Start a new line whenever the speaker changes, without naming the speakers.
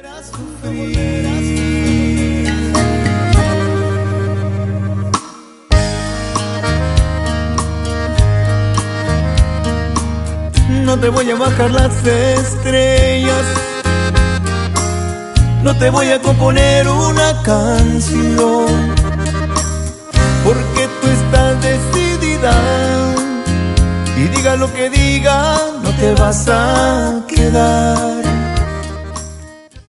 No te voy a bajar las estrellas, no te voy a componer una canción, porque tú estás decidida y diga lo que diga, no te vas a quedar.